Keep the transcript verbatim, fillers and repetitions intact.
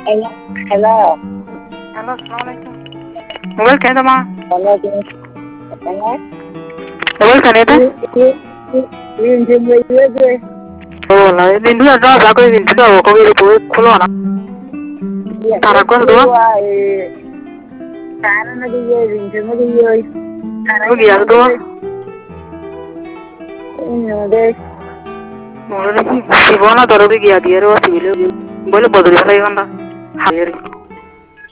Hello. Hello. Hello, assalamualaikum. Mobile kaya tama? Hello. Hello. Mobile kaya ito? Yung yung yung Oh, na din dua dah aku ini sudah aku ini pun kulo na. Tara ko dua? Tara na diyo, yung yung yung. Aku dia dua. Ini deh. Mulai si bona taruh dia dia ro si bile boleh bodol saya kan dah. Hadir.